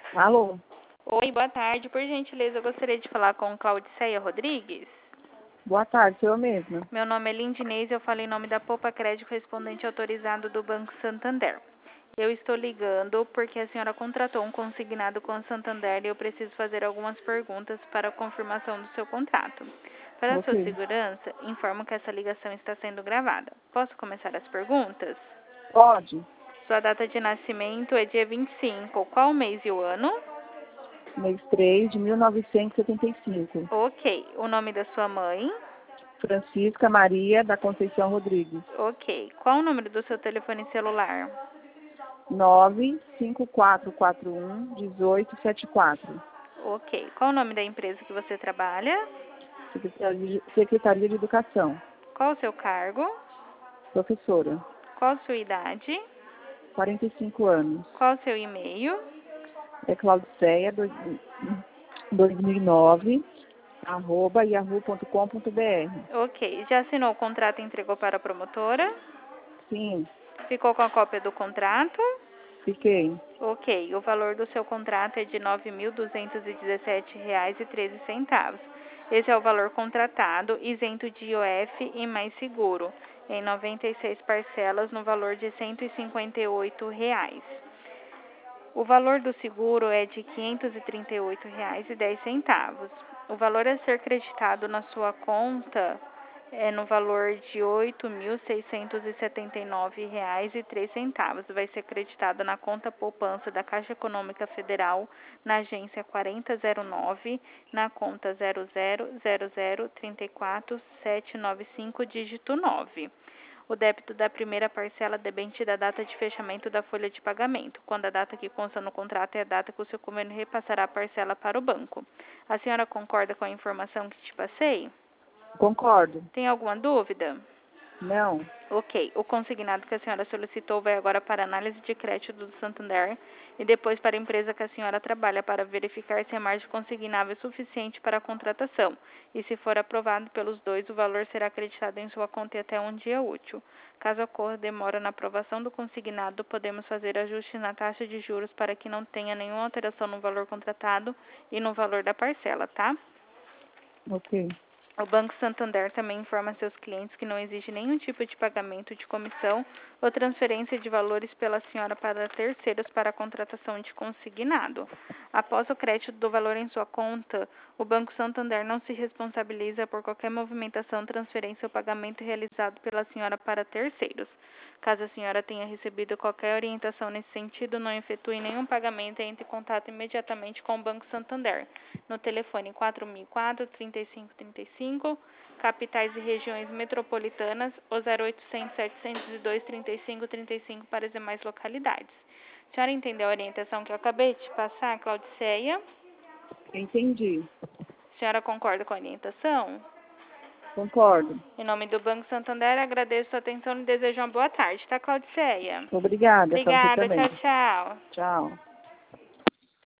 Alô? Oi, boa tarde. Por gentileza, eu gostaria de falar com Claudiceia Rodrigues. Boa tarde, sou eu mesma. Meu nome é Lindinês e eu falo em nome da Poupa Crédito Correspondente autorizado do Banco Santander. Eu estou ligando porque a senhora contratou um consignado com o Santander e eu preciso fazer algumas perguntas para a confirmação do seu contrato. Para a sua Ok. segurança, informo que essa ligação está sendo gravada. Posso começar as perguntas? Pode. Sua data de nascimento é dia 25. Qual o mês e o ano? Mês 3 de 1975. Ok. O nome da sua mãe? Francisca Maria da Conceição Rodrigues. Ok. Qual o número do seu telefone celular? 95441-1874. Ok. Qual o nome da empresa que você trabalha? Secretaria de Educação. Qual o seu cargo? Professora. Qual a sua idade? 45 anos. Qual o seu e-mail? É Claudiceia, 2009, @yahoo.com.br. Ok. Já assinou o contrato e entregou para a promotora? Sim, Ficou com a cópia do contrato? fiquei. Ok. O valor do seu contrato é de R$ 9.217,13. Esse é o valor contratado, isento de IOF e mais seguro, em 96 parcelas no valor de R$ 158. O valor do seguro é de R$ 538,10. O valor a ser creditado na sua conta é no valor de R$ 8.679,03. Vai ser creditado na conta poupança da Caixa Econômica Federal, na agência 4009, na conta 000034,795, dígito 9. O débito da primeira parcela depende da data de fechamento da folha de pagamento, quando a data que consta no contrato é a data que o seu convênio repassará a parcela para o banco. A senhora concorda com a informação que te passei? Concordo. Tem alguma dúvida? Não. Ok. O consignado que a senhora solicitou vai agora para análise de crédito do Santander e depois para a empresa que a senhora trabalha para verificar se a margem consignável é suficiente para a contratação. E se for aprovado pelos dois, o valor será acreditado em sua conta até um dia útil. Caso ocorra demora na aprovação do consignado, podemos fazer ajustes na taxa de juros para que não tenha nenhuma alteração no valor contratado e no valor da parcela, tá? Ok. O Banco Santander também informa a seus clientes que não existe nenhum tipo de pagamento de comissão ou transferência de valores pela senhora para terceiros para a contratação de consignado. Após o crédito do valor em sua conta, o Banco Santander não se responsabiliza por qualquer movimentação, transferência ou pagamento realizado pela senhora para terceiros. Caso a senhora tenha recebido qualquer orientação nesse sentido, não efetue nenhum pagamento e entre em contato imediatamente com o Banco Santander, no telefone 4004-3535, capitais e regiões metropolitanas, ou 0800-702-3535 para as demais localidades. A senhora entendeu a orientação que eu acabei de passar, Claudiceia? Entendi. A senhora concorda com a orientação? Concordo. Em nome do Banco Santander, agradeço a atenção e desejo uma boa tarde, tá, Claudiceia? Obrigada, para você Obrigada, também. tchau, tchau. Tchau.